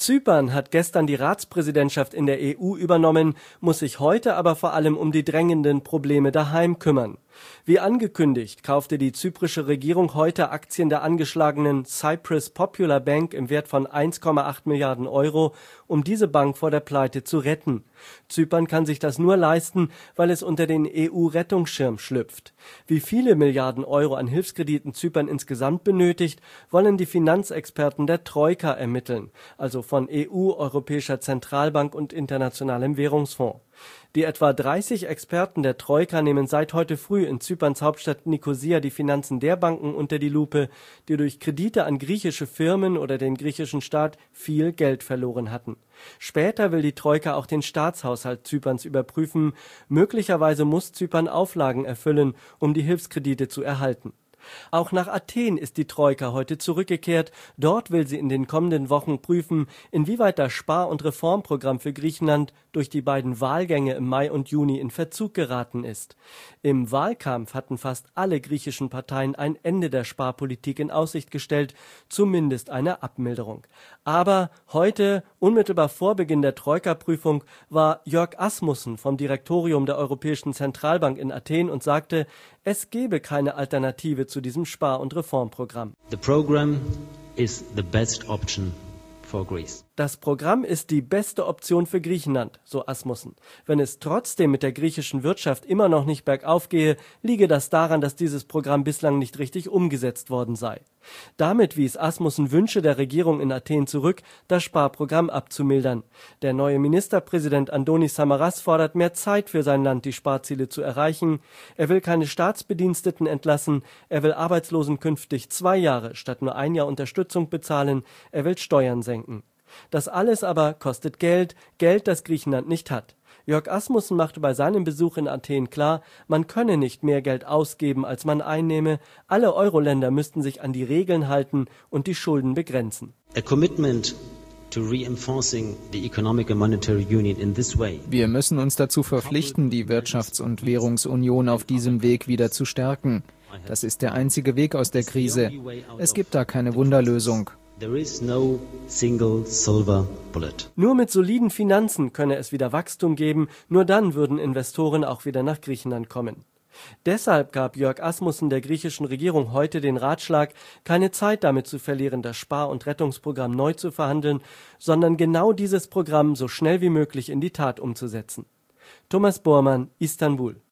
Zypern hat gestern die Ratspräsidentschaft in der EU übernommen, muss sich heute aber vor allem um die drängenden Probleme daheim kümmern. Wie angekündigt, kaufte die zyprische Regierung heute Aktien der angeschlagenen Cyprus Popular Bank im Wert von 1,8 Milliarden Euro, um diese Bank vor der Pleite zu retten. Zypern kann sich das nur leisten, weil es unter den EU-Rettungsschirm schlüpft. Wie viele Milliarden Euro an Hilfskrediten Zypern insgesamt benötigt, wollen die Finanzexperten der Troika ermitteln, also von EU, Europäischer Zentralbank und Internationalem Währungsfonds. Die etwa 30 Experten der Troika nehmen seit heute früh in Zyperns Hauptstadt Nikosia die Finanzen der Banken unter die Lupe, die durch Kredite an griechische Firmen oder den griechischen Staat viel Geld verloren hatten. Später will die Troika auch den Staatshaushalt Zyperns überprüfen. Möglicherweise muss Zypern Auflagen erfüllen, um die Hilfskredite zu erhalten. Auch nach Athen ist die Troika heute zurückgekehrt. Dort will sie in den kommenden Wochen prüfen, inwieweit das Spar- und Reformprogramm für Griechenland durch die beiden Wahlgänge im Mai und Juni in Verzug geraten ist. Im Wahlkampf hatten fast alle griechischen Parteien ein Ende der Sparpolitik in Aussicht gestellt, zumindest eine Abmilderung. Aber heute, unmittelbar vor Beginn der Troika-Prüfung, war Jörg Asmussen vom Direktorium der Europäischen Zentralbank in Athen und sagte, es gebe keine Alternative zu diesem Spar- und Reformprogramm. The program is the best option for Greece. Das Programm ist die beste Option für Griechenland, so Asmussen. Wenn es trotzdem mit der griechischen Wirtschaft immer noch nicht bergauf gehe, liege das daran, dass dieses Programm bislang nicht richtig umgesetzt worden sei. Damit wies Asmussen Wünsche der Regierung in Athen zurück, das Sparprogramm abzumildern. Der neue Ministerpräsident Antonis Samaras fordert mehr Zeit für sein Land, die Sparziele zu erreichen. Er will keine Staatsbediensteten entlassen, er will Arbeitslosen künftig 2 Jahre statt nur 1 Jahr Unterstützung bezahlen, er will Steuern senken. Das alles aber kostet Geld, Geld, das Griechenland nicht hat. Jörg Asmussen machte bei seinem Besuch in Athen klar, man könne nicht mehr Geld ausgeben, als man einnehme. Alle Euro-Länder müssten sich an die Regeln halten und die Schulden begrenzen. A commitment to reinforcing the economic and monetary union in this way. Wir müssen uns dazu verpflichten, die Wirtschafts- und Währungsunion auf diesem Weg wieder zu stärken. Das ist der einzige Weg aus der Krise. Es gibt da keine Wunderlösung. There is no single silver bullet. Nur mit soliden Finanzen könne es wieder Wachstum geben, nur dann würden Investoren auch wieder nach Griechenland kommen. Deshalb gab Jörg Asmussen der griechischen Regierung heute den Ratschlag, keine Zeit damit zu verlieren, das Spar- und Rettungsprogramm neu zu verhandeln, sondern genau dieses Programm so schnell wie möglich in die Tat umzusetzen. Thomas Bormann, Istanbul.